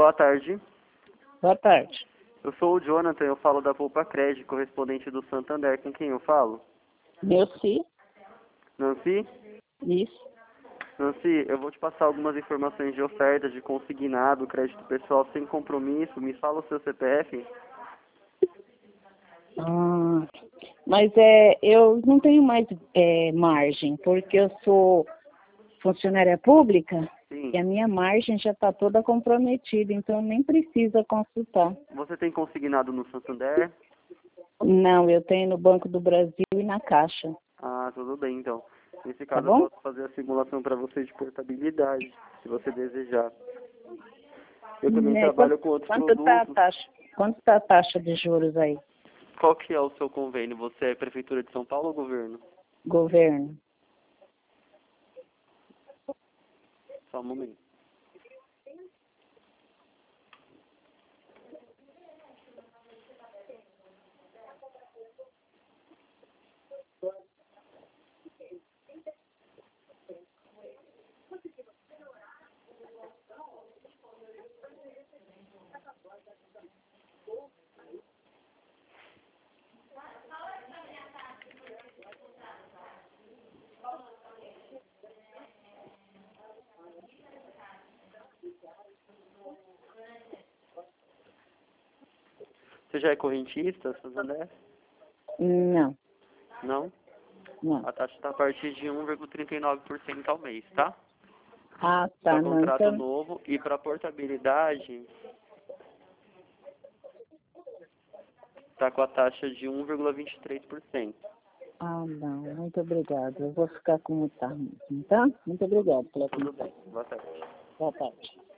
Boa tarde. Boa tarde. Eu sou o Jonathan, eu falo da Poupa Crédito, correspondente do Santander. Com quem eu falo? Nancy? Nancy? Isso. Nancy, eu vou te passar algumas informações de oferta, de consignado, crédito pessoal sem compromisso. Me fala o seu CPF. Mas eu não tenho mais margem, porque eu sou funcionária pública. Sim. E a minha margem já está toda comprometida, então nem precisa consultar. Você tem consignado no Santander? Não, eu tenho no Banco do Brasil e na Caixa. Ah, tudo bem, então. Nesse Tá caso, eu bom? posso fazer a simulação para você de portabilidade, se você desejar. Eu também trabalho com outros produtos. Quanto está a taxa de juros aí? Qual que é o seu convênio? Você é Prefeitura de São Paulo ou governo? Governo. Só um momento. Você já é correntista, Santander? Não, Não? não. A taxa está a partir de 1,39% ao mês, tá? Ah, tá. Para Não, contrato então... novo e para portabilidade está com a taxa de 1,23%. Ah, não. Muito obrigada. Eu vou ficar como tá mesmo, tá? Muito obrigada pela Tudo atenção. bem. Boa tarde. Boa tarde.